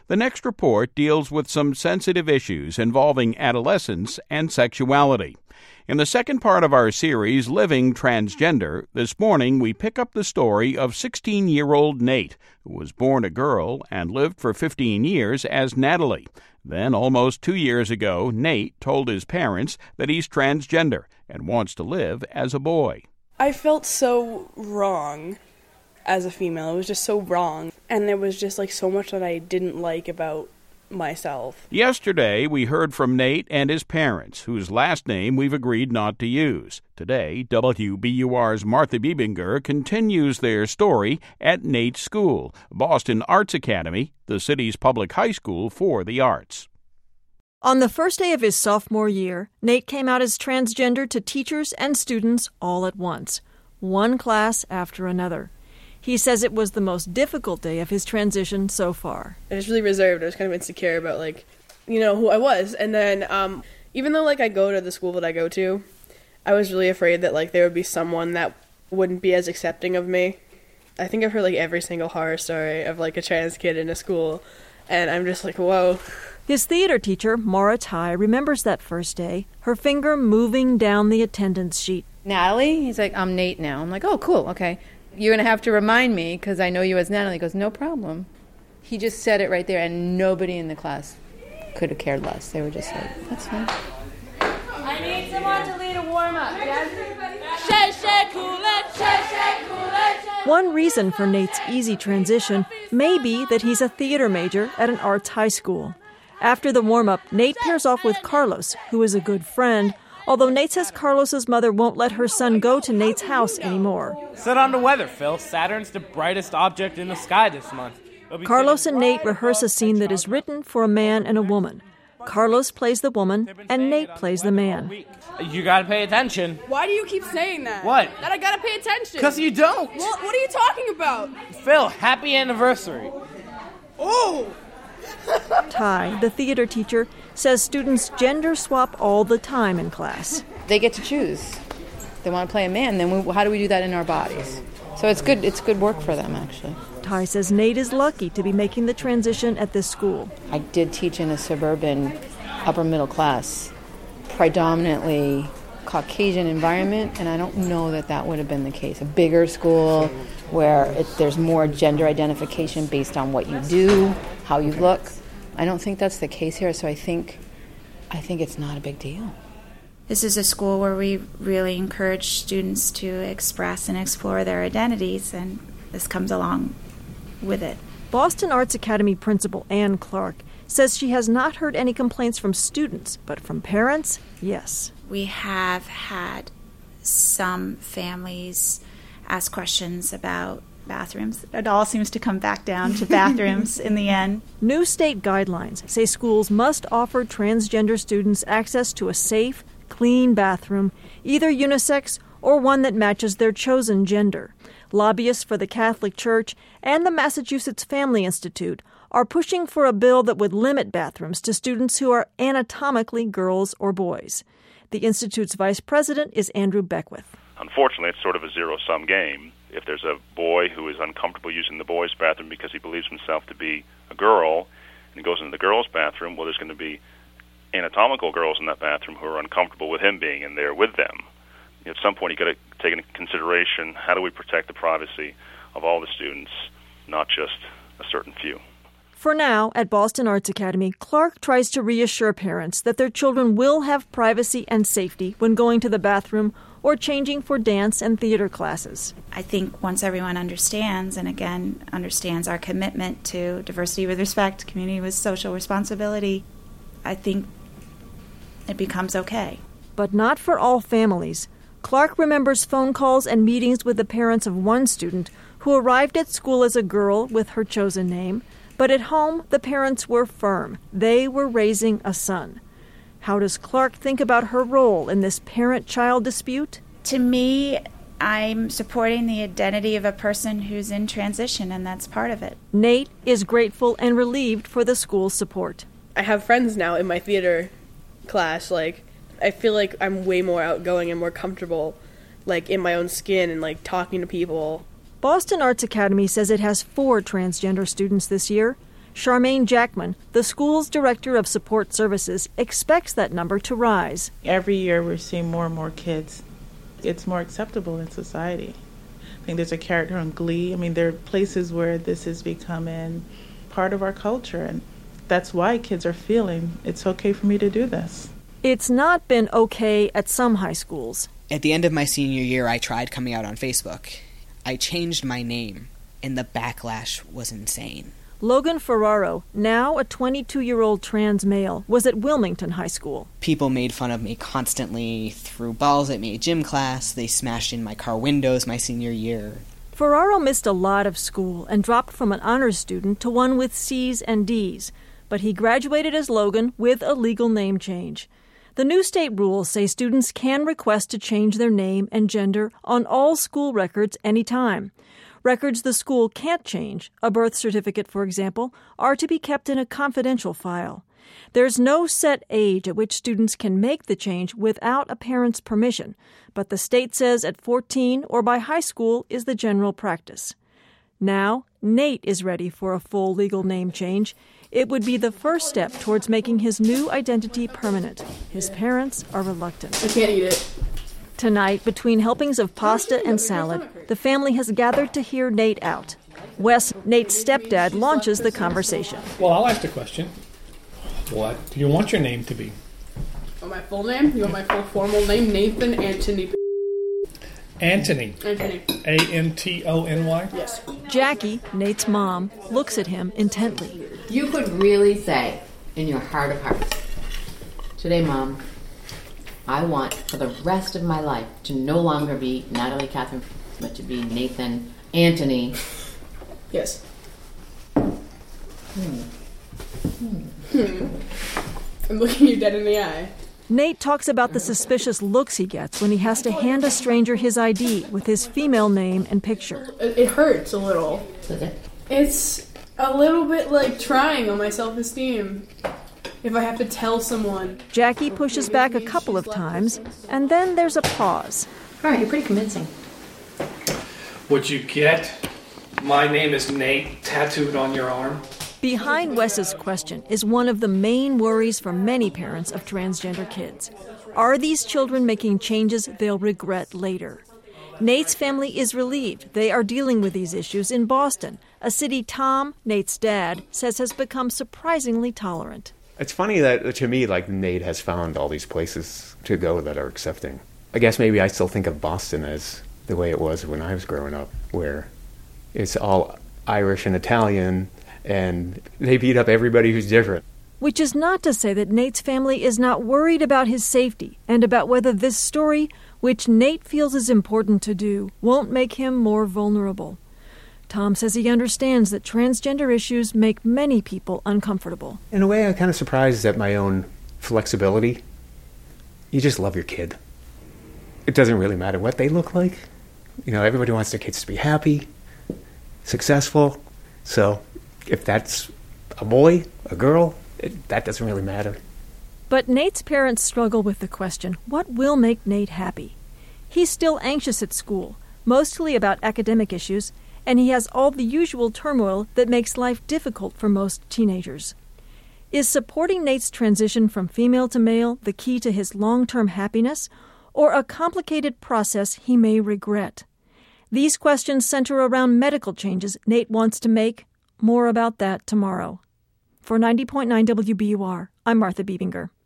The next report deals with some sensitive issues involving adolescence and sexuality. In the second part of our series, Living Transgender, this morning we pick up the story of 16-year-old Nate, who was born a girl and lived for 15 years as Natalie. Then, almost 2 years ago, Nate told his parents that he's transgender and wants to live as a boy. I felt so wrong as a female. It was just so wrong. And there was just so much that I didn't like about myself. Yesterday, we heard from Nate and his parents, whose last name we've agreed not to use. Today, WBUR's Martha Biebinger continues their story at Nate's school, Boston Arts Academy, the city's public high school for the arts. On the first day of his sophomore year, Nate came out as transgender to teachers and students all at once, one class after another. He says it was the most difficult day of his transition so far. I was really reserved. I was kind of insecure about, who I was. And then, even though, I go to the school that I go to, I was really afraid that, there would be someone that wouldn't be as accepting of me. I think I've heard, every single horror story of, a trans kid in a school, and I'm just whoa. His theater teacher, Maura Tai, remembers that first day, her finger moving down the attendance sheet. Natalie? He's like, I'm Nate now. I'm like, oh, cool, okay. You're going to have to remind me because I know you as Natalie. He goes, no problem. He just said it right there, and nobody in the class could have cared less. They were just like, that's fine. I need someone to lead a warm-up. One reason for Nate's easy transition may be that he's a theater major at an arts high school. After the warm-up, Nate pairs off with Carlos, who is a good friend, although Nate says Carlos's mother won't let her son go to Nate's house anymore. Sit on the weather, Phil. Saturn's the brightest object in the sky this month. Carlos and Nate rehearse a scene that is written for a man and a woman. Carlos plays the woman, and Nate plays the man. You gotta pay attention. Why do you keep saying that? What? That I gotta pay attention. Because you don't. Well, what are you talking about? Phil, happy anniversary. Oh! Tai, the theater teacher, says students gender swap all the time in class. They get to choose. They want to play a man, then how do we do that in our bodies? So it's good work for them, actually. Tai says Nate is lucky to be making the transition at this school. I did teach in a suburban upper middle class, predominantly Caucasian environment, and I don't know that would have been the case. A bigger school where there's more gender identification based on what you do, how you look. I don't think that's the case here, so I think it's not a big deal. This is a school where we really encourage students to express and explore their identities, and this comes along with it. Boston Arts Academy principal Ann Clark says she has not heard any complaints from students, but from parents, yes. We have had some families ask questions about bathrooms. It all seems to come back down to bathrooms in the end. New state guidelines say schools must offer transgender students access to a safe, clean bathroom, either unisex or one that matches their chosen gender. Lobbyists for the Catholic Church and the Massachusetts Family Institute are pushing for a bill that would limit bathrooms to students who are anatomically girls or boys. The Institute's vice president is Andrew Beckwith. Unfortunately, it's sort of a zero-sum game. If there's a boy who is uncomfortable using the boys' bathroom because he believes himself to be a girl and he goes into the girls' bathroom, well, there's going to be anatomical girls in that bathroom who are uncomfortable with him being in there with them. At some point, you've got to take into consideration how do we protect the privacy of all the students, not just a certain few. For now, at Boston Arts Academy, Clark tries to reassure parents that their children will have privacy and safety when going to the bathroom or changing for dance and theater classes. I think once everyone understands, and again, understands our commitment to diversity with respect, community with social responsibility, I think it becomes okay. But not for all families. Clark remembers phone calls and meetings with the parents of one student who arrived at school as a girl with her chosen name, but at home the parents were firm. They were raising a son. How does Clark think about her role in this parent-child dispute? To me, I'm supporting the identity of a person who's in transition, and that's part of it. Nate is grateful and relieved for the school's support. I have friends now in my theater class. I feel like I'm way more outgoing and more comfortable, in my own skin and, talking to people. Boston Arts Academy says it has 4 transgender students this year. Charmaine Jackman, the school's director of support services, expects that number to rise. Every year we're seeing more and more kids. It's more acceptable in society. I think there's a character on Glee. I mean, there are places where this is becoming part of our culture, and that's why kids are feeling it's okay for me to do this. It's not been okay at some high schools. At the end of my senior year, I tried coming out on Facebook. I changed my name, and the backlash was insane. Logan Ferraro, now a 22-year-old trans male, was at Wilmington High School. People made fun of me constantly, threw balls at me at gym class, they smashed in my car windows my senior year. Ferraro missed a lot of school and dropped from an honors student to one with C's and D's, but he graduated as Logan with a legal name change. The new state rules say students can request to change their name and gender on all school records anytime. Records the school can't change, a birth certificate, for example, are to be kept in a confidential file. There's no set age at which students can make the change without a parent's permission, but the state says at 14 or by high school is the general practice. Now, Nate is ready for a full legal name change. It would be the first step towards making his new identity permanent. His parents are reluctant. I can't eat it. Tonight, between helpings of pasta and salad, the family has gathered to hear Nate out. Wes, Nate's stepdad, launches the conversation. Well, I'll ask the question. What do you want your name to be? Oh, my full name? You want my full formal name? Nathan Antony. Anthony. Anthony. A-N-T-O-N-Y? Yes. Jackie, Nate's mom, looks at him intently. You could really say in your heart of hearts, today, Mom, I want for the rest of my life to no longer be Natalie Catherine, but to be Nathan Antony. Yes. I'm looking you dead in the eye. Nate talks about the suspicious looks he gets when he has to hand a stranger his ID with his female name and picture. It hurts a little. It's a little bit like trying on my self-esteem. If I have to tell someone. Jackie pushes back a couple of times, and then there's a pause. All right, you're pretty convincing. Would you get my name is Nate tattooed on your arm? Behind Wes's question is one of the main worries for many parents of transgender kids. Are these children making changes they'll regret later? Nate's family is relieved they are dealing with these issues in Boston, a city Tom, Nate's dad, says has become surprisingly tolerant. It's funny that, to me, like, Nate has found all these places to go that are accepting. I guess maybe I still think of Boston as the way it was when I was growing up, where it's all Irish and Italian, and they beat up everybody who's different. Which is not to say that Nate's family is not worried about his safety and about whether this story, which Nate feels is important to do, won't make him more vulnerable. Tom says he understands that transgender issues make many people uncomfortable. In a way, I'm kind of surprised at my own flexibility. You just love your kid. It doesn't really matter what they look like. You know, everybody wants their kids to be happy, successful. So if that's a boy, a girl, that doesn't really matter. But Nate's parents struggle with the question, what will make Nate happy? He's still anxious at school, mostly about academic issues, and he has all the usual turmoil that makes life difficult for most teenagers. Is supporting Nate's transition from female to male the key to his long-term happiness, or a complicated process he may regret? These questions center around medical changes Nate wants to make. More about that tomorrow. For 90.9 WBUR, I'm Martha Biebinger.